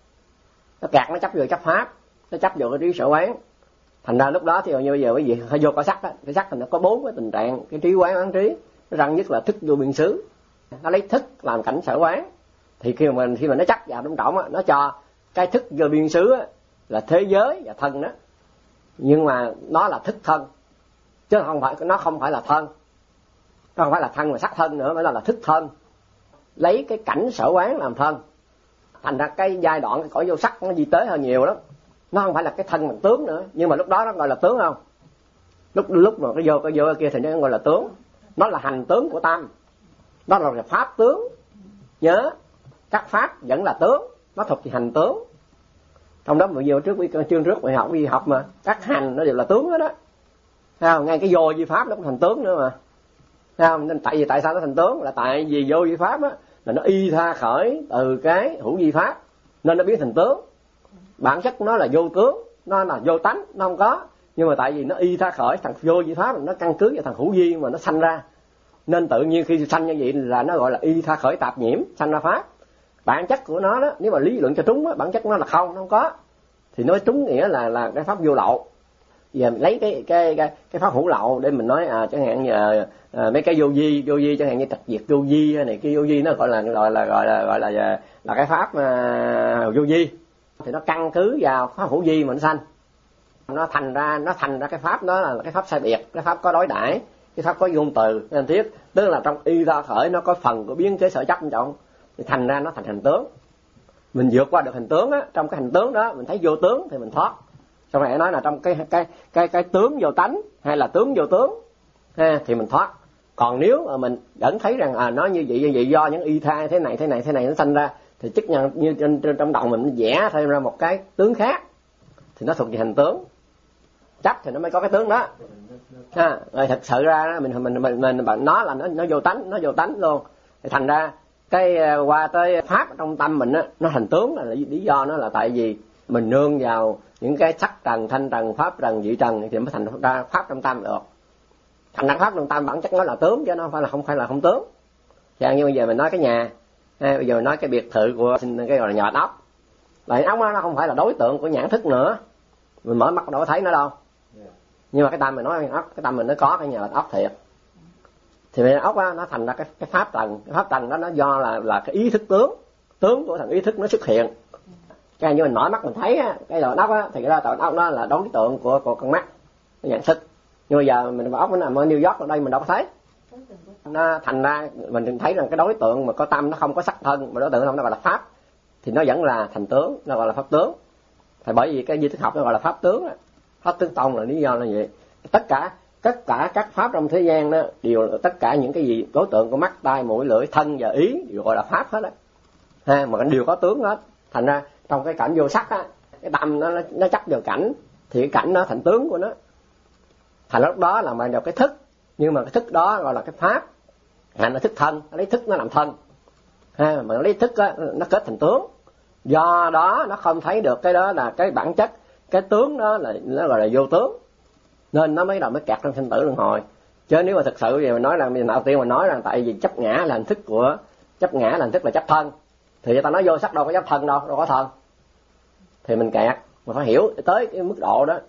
Nó kẹt nó chấp vào chấp pháp, nó chấp vào cái trí sở quán. Thành ra lúc đó thì như bây giờ quý vị phải vô cõi sắc á, cái sắc thì nó có bốn cái tình trạng, cái trí quán quán trí. Nó răng nhất là thức vô biên xứ, nó lấy thức làm cảnh sở quán. Thì khi mà mình khi mà nó chấp vào trong trọng á, nó cho cái thức vô biên xứ á, là thế giới và thân đó, nhưng mà nó là thức thân chứ không phải, nó không phải là thân, nó không phải là thân mà sắc thân nữa, mà là thức thân, lấy cái cảnh sở quán làm thân. Thành ra cái giai đoạn cái cõi vô sắc nó di tế hơn nhiều lắm, nó không phải là cái thân bằng tướng nữa, nhưng mà lúc đó nó gọi là tướng không? Lúc lúc mà cái vô cái vô cái kia thì nó gọi là tướng, nó là hành tướng của tâm, nó là pháp tướng. Nhớ các pháp vẫn là tướng, nó thuộc về hành tướng. Trong đó vừa vô trước chương trước mình học đi học mà các hành nó đều là tướng hết đó, thấy không? Ngay cái vô vi pháp nó cũng thành tướng nữa mà, thấy không? Nên tại vì tại sao nó thành tướng là tại vì vô vi pháp á là nó y tha khởi từ cái hữu vi pháp nên nó biến thành tướng. Bản chất nó là vô tướng, nó là vô tánh, nó không có, nhưng mà tại vì nó y tha khởi thằng vô vi pháp nó căn cứ vào thằng hữu vi mà nó sanh ra, nên tự nhiên khi sanh như vậy là nó gọi là y tha khởi tạp nhiễm, sanh ra pháp. Bản chất của nó đó, nếu mà lý luận cho trúng á, bản chất nó là không, nó không có, thì nói trúng nghĩa là là cái pháp vô lậu. Giờ mình lấy cái cái cái cái pháp hữu lậu để mình nói à, chẳng hạn như à, mấy cái vô vi vô vi chẳng hạn như trật diệt vô vi này, cái vô vi nó gọi là gọi là gọi là gọi là là, là cái pháp à, vô vi thì nó căn cứ vào pháp hữu vi mà nó sanh, nó thành ra nó thành ra cái pháp đó là cái pháp sai biệt, cái pháp có đối đãi, cái pháp có ngôn từ nên thiết, tức là trong y ra khởi nó có phần của biến chế sở chấp trọng, thì thành ra nó thành hành tướng. Mình vượt qua được hành tướng á, trong cái hành tướng đó mình thấy vô tướng thì mình thoát. Sau này nói là trong cái cái cái cái tướng vô tánh hay là tướng vô tướng ha, thì mình thoát. Còn nếu mà mình vẫn thấy rằng à nó như vậy như vậy do những y tha thế này thế này thế này nó sanh ra, thì chức năng như trên, trên trong đầu mình vẽ thêm ra một cái tướng khác thì nó thuộc về hành tướng. Chấp thì nó mới có cái tướng đó ha. Rồi thật sự ra mình mình mình mình, mình nó là nó nó vô tánh, nó vô tánh luôn. Thì thành ra cái qua tới pháp trong tâm mình á, nó thành tướng là lý do nó là tại vì mình nương vào những cái sắc trần, thanh trần, pháp trần, vị trần thì mới thành ra pháp trong tâm được. Thành ra pháp trong tâm bản chất nó là tướng chứ nó không phải là không phải là không tướng. Chẳng như bây giờ mình nói cái nhà, hay bây giờ mình nói cái biệt thự của cái gọi là nhà bạch ốc, lại ốc nó không phải là đối tượng của nhãn thức nữa, mình mở mắt đâu có thấy nó đâu. Nhưng mà cái tâm mình nói ốc, cái tâm mình nó có cái nhà bạch ốc thiệt, thì cái ốc á, nó thành ra cái, cái pháp trần. Cái pháp trần đó nó do là là cái ý thức tướng, tướng của thằng ý thức nó xuất hiện. Cái như mình mở mắt mình thấy á, cái đầu ốc á, thì cái đầu ốc đó là đối tượng của, của con mắt, cái nhận thức. Nhưng bây giờ mình vào ốc nó nằm ở New York ở đây mình đâu có thấy. Nó thành ra mình thấy rằng cái đối tượng mà có tâm nó không có sắc thân, mà đối tượng không nó gọi là pháp, thì nó vẫn là thành tướng, nó gọi là pháp tướng. Thì bởi vì cái di thức học nó gọi là pháp tướng, pháp tướng tông là lý do là vậy. Tất cả tất cả các pháp trong thế gian đó đều tất cả những cái gì đối tượng của mắt, tai, mũi, lưỡi, thân và ý đều gọi là pháp hết á. Ha, mà đều có tướng hết. Thành ra trong cái cảnh vô sắc á, cái tâm nó nó chấp vào cảnh thì cái cảnh nó thành tướng của nó. Thành lúc đó là mà vào cái thức, nhưng mà cái thức đó gọi là cái pháp. Hành là thức thân, nó lấy thức nó làm thân. Ha, mà nó lấy thức á, nó kết thành tướng. Do đó nó không thấy được cái đó là cái bản chất, cái tướng đó là nó gọi là vô tướng. Nên nó mới đầu mới kẹt trong sinh tử luân hồi. Chứ nếu mà thực sự thì mình nói là mình đầu tiên mình nói rằng tại vì chấp ngã là hình thức của chấp ngã là hình thức là chấp thân, thì người ta nói vô sắc đâu có chấp thân đâu, đâu có thân. Thì mình kẹt, mà phải hiểu tới cái mức độ đó.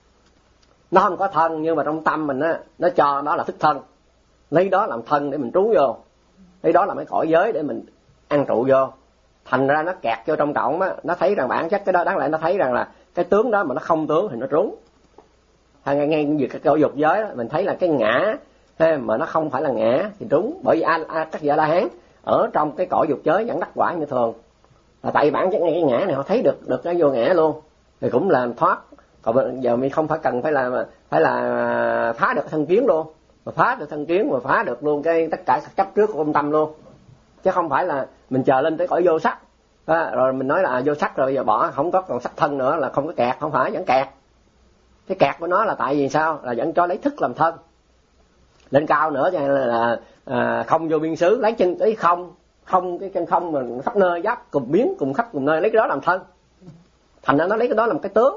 Nó không có thân nhưng mà trong tâm mình á, nó cho đó là thức thân. Lấy đó làm thân để mình trú vô. Lấy đó là mấy cõi giới để mình ăn trụ vô. Thành ra nó kẹt vô trong trọng á, nó thấy rằng bản chất cái đó, đáng lẽ nó thấy rằng là cái tướng đó mà nó không tướng thì nó trúng. Hay ngay ngay việc cái câu dục giới đó, mình thấy là cái ngã mà nó không phải là ngã thì trúng. Bởi vì a, a, các vị A La Hán ở trong cái cõi dục giới vẫn đắc quả như thường. Là tại bản chất ngay cái ngã này họ thấy được được cái vô ngã luôn, thì cũng là thoát. Còn giờ mình không phải cần phải là phải là phá được cái thân kiến luôn, mà phá được thân kiến mà phá được luôn cái tất cả chấp trước của công tâm luôn, chứ không phải là mình chờ lên tới cõi vô sắc à, rồi mình nói là vô sắc rồi bây giờ bỏ không có còn sắc thân nữa là không có kẹt. Không phải, vẫn kẹt. Cái kẹt của nó là tại vì sao? Là vẫn cho lấy thức làm thân. Lên cao nữa cho nên là, là à, không vô biên xứ, lấy chân tới không, không cái chân không mà khắp nơi giáp cùng biến cùng khắp cùng nơi, lấy cái đó làm thân. Thành ra nó lấy cái đó làm cái tướng.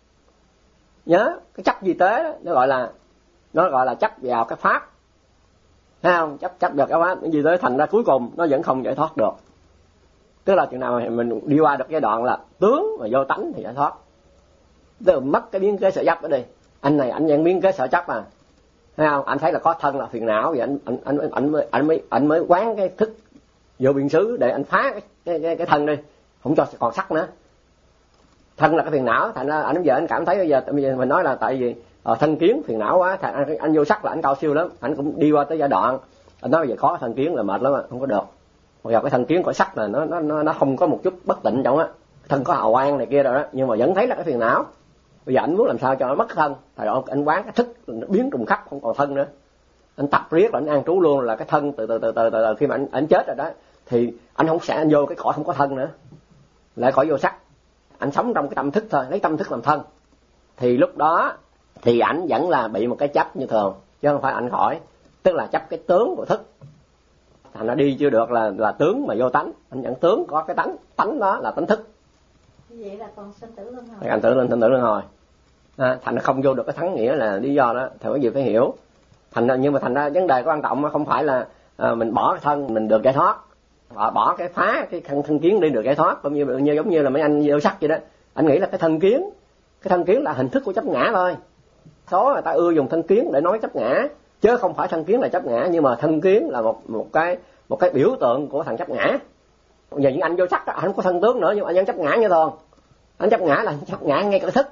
Nhớ cái chấp vi tế đó, nó gọi là nó gọi là chấp vào cái pháp, thấy không? Chấp chấp vào cái pháp cái gì tới, thành ra cuối cùng nó vẫn không giải thoát được. Tức là chừng nào mà mình đi qua được giai đoạn là tướng mà vô tánh thì giải thoát. Tức là mất cái biến kế sở chấp ở đây. Anh này anh nhận biến kế sở chấp à, thấy không? Anh thấy là có thân là phiền não, vậy anh anh anh anh mới anh mới anh mới quán cái thức vô biên xứ để anh phá cái cái cái, cái thân đi, không cho còn sắc nữa. Thân là cái phiền não, thành ra anh bây giờ anh cảm thấy bây giờ bây giờ mình nói là tại vì uh, thân kiến phiền não quá, thành anh, anh vô sắc là anh cao siêu lắm, anh cũng đi qua tới giai đoạn anh nói bây giờ có thân kiến là mệt lắm, không có được. Bây giờ cái thân kiến của sắc là nó nó nó nó không có một chút bất tịnh trong á, thân có hào quang này kia rồi đó, nhưng mà vẫn thấy là cái phiền não. Bây giờ anh muốn làm sao cho nó mất thân, tại đó anh quán cái thức nó biến trùng khắp không còn thân nữa. Anh tập riết là anh an trú luôn là cái thân từ từ từ từ, từ, từ khi mà anh anh chết rồi đó thì anh không sẽ anh vô cái cõi không có thân nữa, lại cõi vô sắc. Anh sống trong cái tâm thức thôi, lấy tâm thức làm thân, thì lúc đó thì ảnh vẫn là bị một cái chấp như thường, chứ không phải ảnh khỏi. Tức là chấp cái tướng của thức, thành ra đi chưa được là là tướng mà vô tánh. Anh vẫn tướng có cái tánh, tánh đó là tánh thức. Vậy là còn sinh tử luân hồi. Thành tử luân sinh tử luân hồi. À, thành ra không vô được cái thắng nghĩa là lý do đó, thì có gì phải hiểu. Thành ra nhưng mà thành ra vấn đề quan trọng không phải là à, mình bỏ cái thân mình được giải thoát, bỏ, bỏ cái phá cái thân, thân kiến đi được giải thoát, cũng như, như giống như là mấy anh vô sắc vậy đó. Anh nghĩ là cái thân kiến, cái thân kiến là hình thức của chấp ngã thôi. Số người ta ưa dùng thân kiến để nói chấp ngã, chứ không phải thân kiến là chấp ngã, nhưng mà thân kiến là một một cái một cái biểu tượng của thằng chấp ngã. Bây giờ những anh vô sắc đó, anh không có thân tướng nữa nhưng mà anh vẫn chấp ngã như thường. Anh chấp ngã là anh chấp ngã ngay cái thức.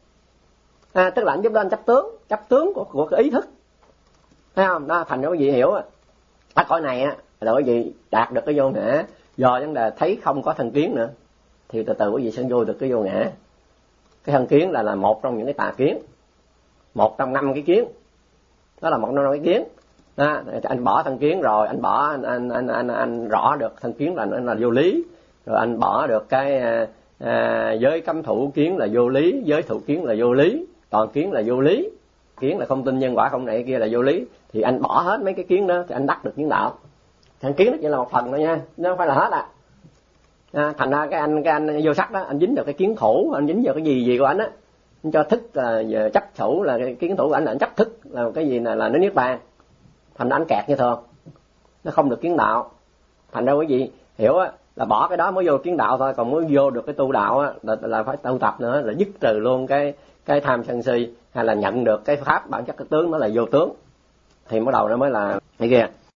À, tức là anh giúp lên chấp tướng, chấp tướng của của cái ý thức. Thấy không? Đó, thành ra cái gì hiểu á. Ở cõi này á là cái gì đạt được cái vô ngã, do vấn đề thấy không có thân kiến nữa thì từ từ cái gì sẽ vô được cái vô ngã. Cái thân kiến là là một trong những cái tà kiến, một trong năm cái kiến, đó là một trong năm cái kiến. À, anh bỏ thân kiến rồi, anh bỏ anh anh anh anh, anh rõ được thân kiến là là vô lý, rồi anh bỏ được cái à, giới cấm thủ kiến là vô lý, giới thủ kiến là vô lý, toàn kiến là vô lý, kiến là không tin nhân quả không này kia là vô lý, thì anh bỏ hết mấy cái kiến đó thì anh đắc được kiến đạo. Thằng kiến nó chỉ là một phần thôi nha, nó không phải là hết à. À, thành ra cái anh cái anh vô sắc đó, anh dính vào cái kiến thủ, anh dính vào cái gì gì của anh á, anh cho thức là chấp thủ là cái kiến thủ của anh là anh chấp thức là cái gì là là nó niết bàn, thành ra anh kẹt như thường, nó không được kiến đạo. Thành ra quý vị hiểu á, là bỏ cái đó mới vô kiến đạo thôi, còn muốn vô được cái tu đạo á là, là phải tu tập nữa, là dứt trừ luôn cái cái tham sân si, hay là nhận được cái pháp bản chất cái tướng nó là vô tướng, thì bắt đầu nó mới là cái kia.